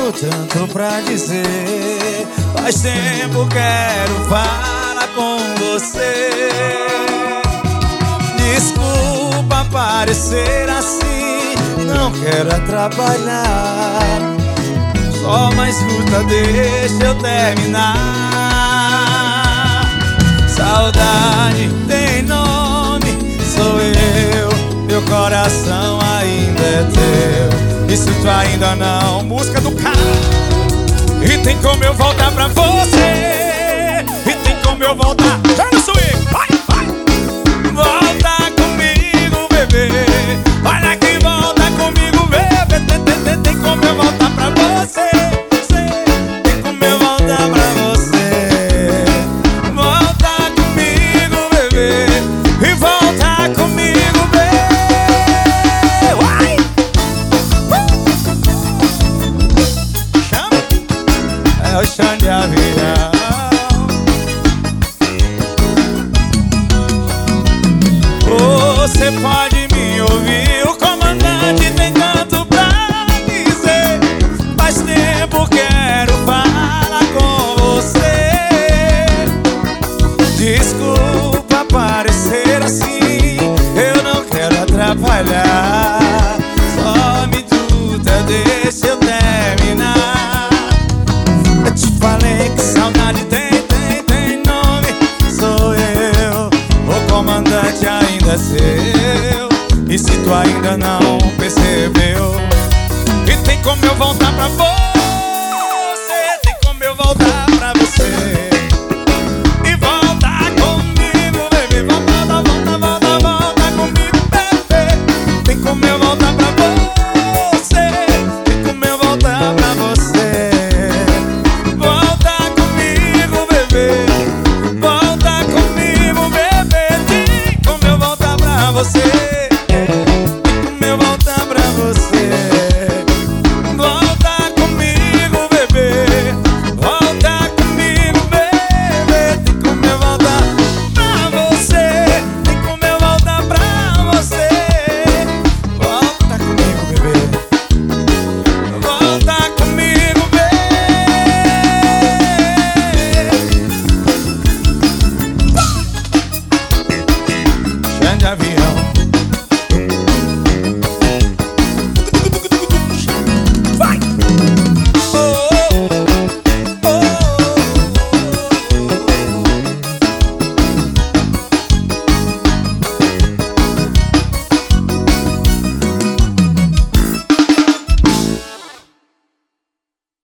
tenho tanto pra dizer. Faz tempo quero falar com você. Desculpa parecer assim, não quero atrapalhar. Só uma escuta, deixa eu terminar. Saudade tem nome, sou eu. Meu coração ainda é teu. E se tu ainda não, música do cara. E tem como eu voltar pra você. E tem como eu voltar. Já no swing, vai, vai. Volta comigo, bebê. Olha que volta comigo, bebê. Tem como eu voltar pra você. Tem como eu voltar pra você. Volta comigo, bebê. E volta comigo, bebê. Vai. Chama. É o chão de avião. Você pode me ouvir, o comandante tem tanto pra dizer. Faz tempo quero falar com você. Desculpa parecer assim, eu não quero atrapalhar. Só me tuta, deixa eu terminar. Eu te falei que saudade tem nome, sou eu. O comandante ainda é seu. E se tu ainda não percebeu, e tem como eu voltar pra você.